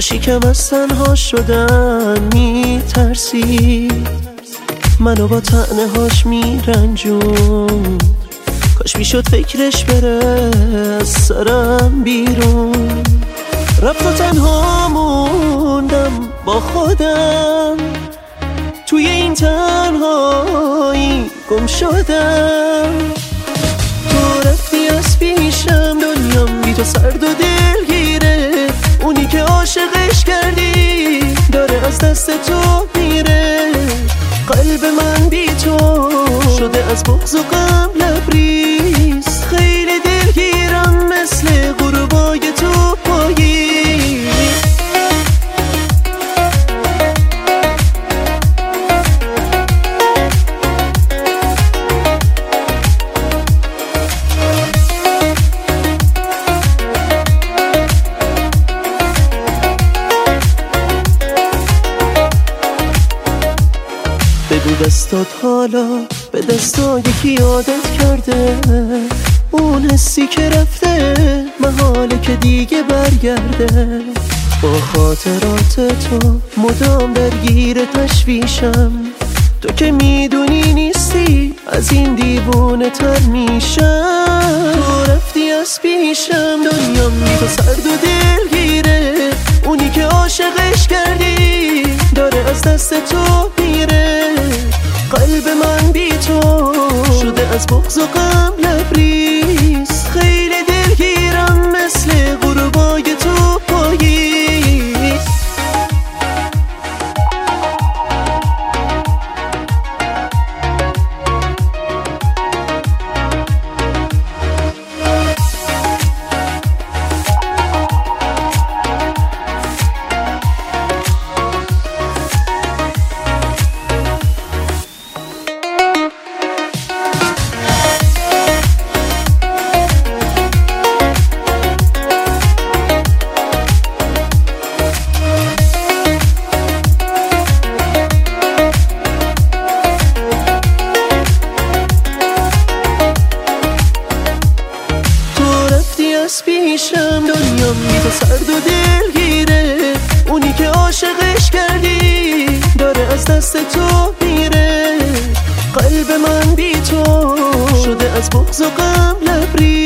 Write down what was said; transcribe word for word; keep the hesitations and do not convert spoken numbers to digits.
شکم از تنها شدن میترسی، منو با طعنه هاش میرنجون. کاش میشد فکرش بره از سرم بیرون. رفت و تنها موندم با خودم، توی این تنهایی گم شدم. تو رفتی از پیشم، دنیام بی تو سرد و دلگیره. اونی که عاشقش کردی داره از دست تو میره. قلب من بی تو شده از بغض و غم لبریز. خیلی دلگیرم مثل غروبای تو پایی. بگو دستات حالا به دستا یکی عادت کرده. اون حسی که رفته محاله که دیگه برگرده. با خاطرات تو مدام درگیر تشویشم. تو که میدونی نیستی از این دیوونه تر میشم. تو رفتی از پیشم، دنیام بی تو سرد و دلگیره. اونی که عاشقش کردی داره از دست تو میره. قلب من بی تو شده از بغض و غم لبریز. خیلی دلگیرم مثل غروبای تو پاییز. از پیشم، دنیام بی تو سرد و دلگیره. اونی که عاشقش کردی داره از دست تو میره. قلب من بی تو شده از بغض و غم لبریز.